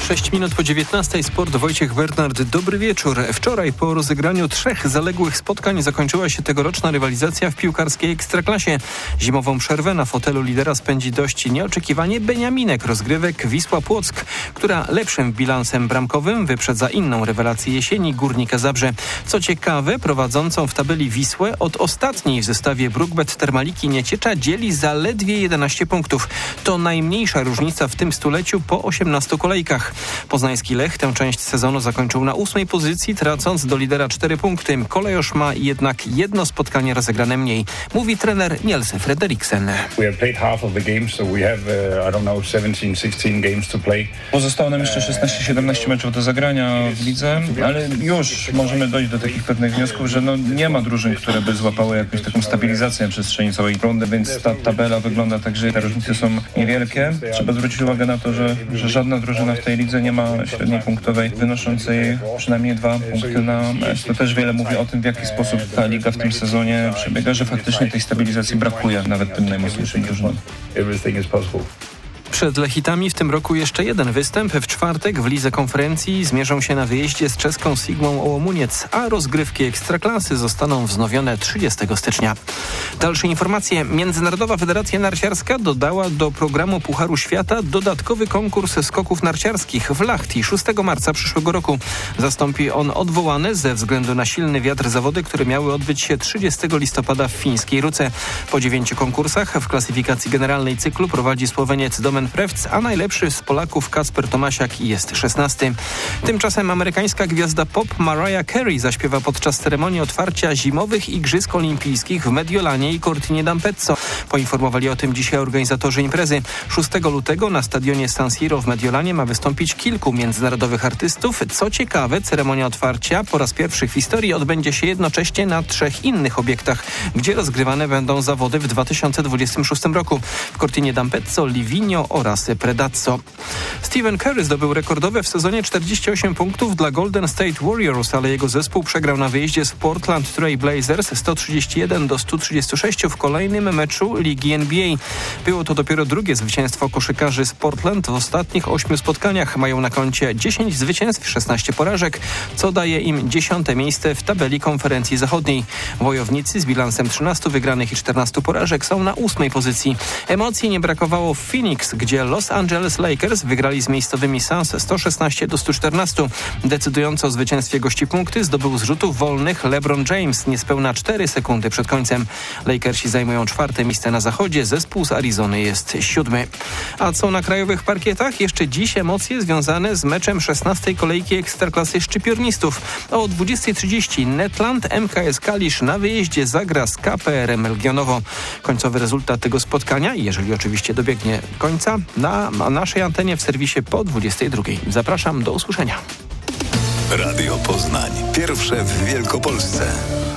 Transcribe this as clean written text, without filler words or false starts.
6 minut po 19:00 sport. Wojciech Bernard, dobry wieczór. Wczoraj po rozegraniu 3 zaległych spotkań zakończyła się tegoroczna rywalizacja w piłkarskiej Ekstraklasie. Zimową przerwę na fotelu lidera spędzi dość nieoczekiwanie beniaminek rozgrywek Wisła Płock, która lepszym bilansem bramkowym wyprzedza inną rewelację jesieni Górnika Zabrze. Co ciekawe, prowadzącą w tabeli Wisłę od ostatniej w zestawie Brukbet Termaliki Nieciecza dzieli zaledwie 11 punktów. To najmniejsza różnica w tym stuleciu po 18 kolejkach. Poznański Lech tę część sezonu zakończył na 8. pozycji, tracąc do lidera 4 punkty. Kolejorz ma jednak jedno spotkanie rozegrane mniej, mówi trener Niels Frederiksen. Pozostało nam jeszcze 16-17 meczów do zagrania w lidze, ale już możemy dojść do takich pewnych wniosków, że nie ma drużyn, które by złapały jakąś taką stabilizację na przestrzeni całej rundy, więc ta tabela wygląda tak, że te różnice są niewielkie. Trzeba zwrócić uwagę na to, że żadna drużyna w tej lidze nie ma średniej punktowej wynoszącej przynajmniej 2 punkty na mecz. To też wiele mówi o tym, w jaki sposób ta liga w tym sezonie przebiega, że faktycznie tej stabilizacji brakuje nawet tym najmocniejszym drużynom. Przed Lechitami w tym roku jeszcze jeden występ. W czwartek w Lidze Konferencji zmierzą się na wyjeździe z czeską Sigmą Ołomuniec, a rozgrywki Ekstraklasy zostaną wznowione 30 stycznia. Dalsze informacje. Międzynarodowa Federacja Narciarska dodała do programu Pucharu Świata dodatkowy konkurs skoków narciarskich w Lahti 6 marca przyszłego roku. Zastąpi on odwołane ze względu na silny wiatr zawody, które miały odbyć się 30 listopada w fińskiej Ruce. Po 9 konkursach w klasyfikacji generalnej cyklu prowadzi Słoweniec Domen Prewc, a najlepszy z Polaków Kacper Tomasiak jest 16. Tymczasem amerykańska gwiazda pop Mariah Carey zaśpiewa podczas ceremonii otwarcia zimowych Igrzysk Olimpijskich w Mediolanie i Cortinie d'Ampezzo. Poinformowali o tym dzisiaj organizatorzy imprezy. 6 lutego na stadionie San Siro w Mediolanie ma wystąpić kilku międzynarodowych artystów. Co ciekawe, ceremonia otwarcia po raz pierwszy w historii odbędzie się jednocześnie na 3 innych obiektach, gdzie rozgrywane będą zawody w 2026 roku. W Cortinie d'Ampezzo, Livigno oraz Predazzo. Stephen Curry zdobył rekordowe w sezonie 48 punktów dla Golden State Warriors, ale jego zespół przegrał na wyjeździe z Portland Trail Blazers 131-136 w kolejnym meczu Ligi NBA. Było to dopiero drugie zwycięstwo koszykarzy z Portland w ostatnich 8 spotkaniach. Mają na koncie 10 zwycięstw, 16 porażek, co daje im 10. miejsce w tabeli Konferencji Zachodniej. Wojownicy z bilansem 13 wygranych i 14 porażek są na 8. pozycji. Emocji nie brakowało w Phoenix, gdzie Los Angeles Lakers wygrali z miejscowymi Suns 116-114. Decydująco o zwycięstwie gości punkty zdobył z rzutów wolnych LeBron James niespełna 4 sekundy przed końcem. Lakersi zajmują 4. miejsce na zachodzie, zespół z Arizony jest 7. A co na krajowych parkietach? Jeszcze dziś emocje związane z meczem 16. kolejki Ekstraklasy szczypiornistów. O 20:30 Netland MKS Kalisz na wyjeździe zagra z KPRM Legionowo. Końcowy rezultat tego spotkania, jeżeli oczywiście dobiegnie końca, na naszej antenie w serwisie po 22:00. Zapraszam, do usłyszenia. Radio Poznań. Pierwsze w Wielkopolsce.